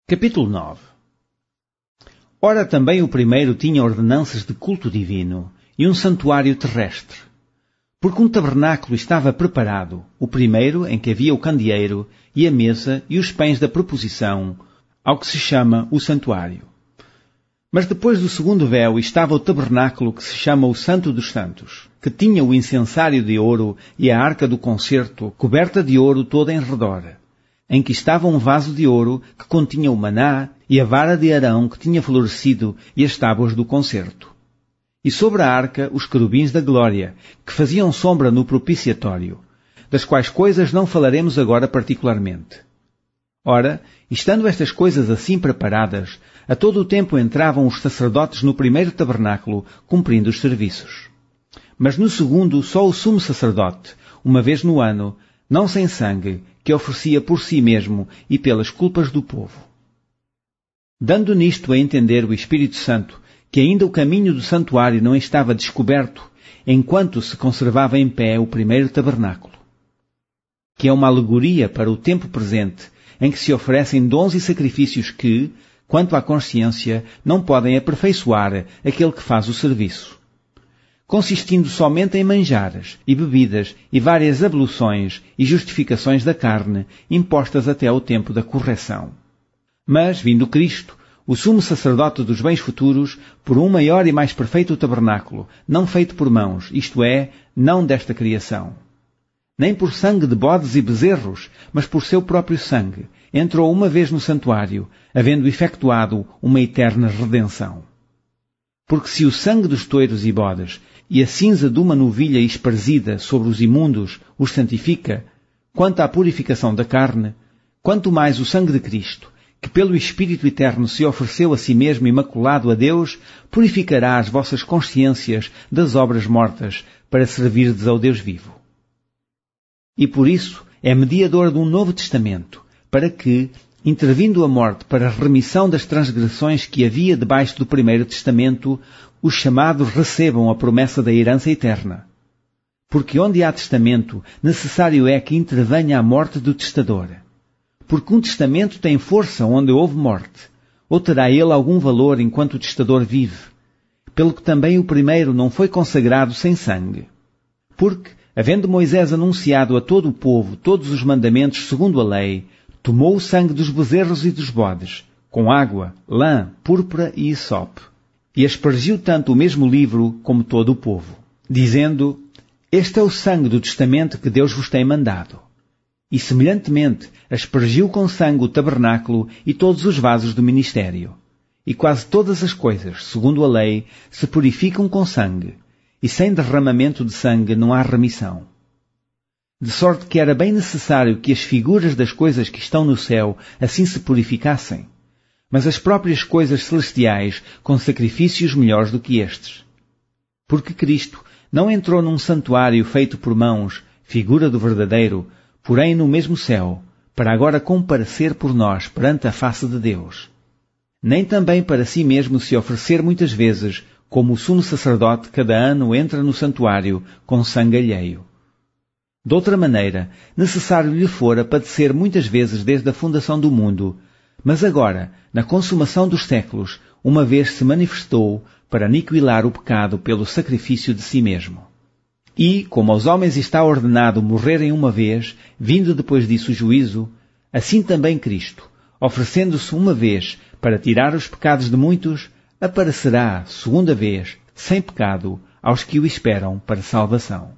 Capítulo 9. Ora, também o primeiro tinha ordenanças de culto divino e um santuário terrestre. Porque um tabernáculo estava preparado, o primeiro em que havia o candeeiro e a mesa e os pães da proposição, ao que se chama o santuário. Mas depois do segundo véu estava o tabernáculo que se chama o Santo dos Santos, que tinha o incensário de ouro e a arca do concerto coberta de ouro toda em redor, em que estava um vaso de ouro que continha o maná e a vara de Arão que tinha florescido e as tábuas do concerto. E sobre a arca os querubins da glória, que faziam sombra no propiciatório, das quais coisas não falaremos agora particularmente. Ora, estando estas coisas assim preparadas, a todo o tempo entravam os sacerdotes no primeiro tabernáculo, cumprindo os serviços. Mas no segundo só o sumo sacerdote, uma vez no ano, não sem sangue, que oferecia por si mesmo e pelas culpas do povo. Dando nisto a entender o Espírito Santo, que ainda o caminho do santuário não estava descoberto, enquanto se conservava em pé o primeiro tabernáculo, que é uma alegoria para o tempo presente, em que se oferecem dons e sacrifícios que, quanto à consciência, não podem aperfeiçoar aquele que faz o serviço, consistindo somente em manjares e bebidas e várias abluções e justificações da carne, impostas até ao tempo da correção. Mas, vindo Cristo, o sumo sacerdote dos bens futuros, por um maior e mais perfeito tabernáculo, não feito por mãos, isto é, não desta criação, nem por sangue de bodes e bezerros, mas por seu próprio sangue, entrou uma vez no santuário, havendo efetuado uma eterna redenção. Porque se o sangue dos touros e bodes e a cinza de uma novilha esparzida sobre os imundos os santifica, quanto à purificação da carne, quanto mais o sangue de Cristo, que pelo Espírito Eterno se ofereceu a si mesmo imaculado a Deus, purificará as vossas consciências das obras mortas, para servirdes ao Deus vivo. E por isso é mediador de um novo testamento, para que, intervindo a morte para a remissão das transgressões que havia debaixo do primeiro testamento, os chamados recebam a promessa da herança eterna. Porque onde há testamento, necessário é que intervenha a morte do testador. Porque um testamento tem força onde houve morte, ou terá ele algum valor enquanto o testador vive, pelo que também o primeiro não foi consagrado sem sangue. Porque, havendo Moisés anunciado a todo o povo todos os mandamentos segundo a lei, tomou o sangue dos bezerros e dos bodes, com água, lã, púrpura e hisope, e aspergiu tanto o mesmo livro como todo o povo, dizendo: Este é o sangue do testamento que Deus vos tem mandado. E semelhantemente aspergiu com sangue o tabernáculo e todos os vasos do ministério. E quase todas as coisas, segundo a lei, se purificam com sangue, e sem derramamento de sangue não há remissão. De sorte que era bem necessário que as figuras das coisas que estão no céu assim se purificassem, mas as próprias coisas celestiais com sacrifícios melhores do que estes. Porque Cristo não entrou num santuário feito por mãos, figura do verdadeiro, porém no mesmo céu, para agora comparecer por nós perante a face de Deus. Nem também para si mesmo se oferecer muitas vezes, como o sumo sacerdote cada ano entra no santuário com sangue alheio. De outra maneira, necessário lhe fora padecer muitas vezes desde a fundação do mundo, mas agora, na consumação dos séculos, uma vez se manifestou para aniquilar o pecado pelo sacrifício de si mesmo. E, como aos homens está ordenado morrerem uma vez, vindo depois disso o juízo, assim também Cristo, oferecendo-se uma vez para tirar os pecados de muitos, aparecerá, segunda vez, sem pecado, aos que o esperam para salvação.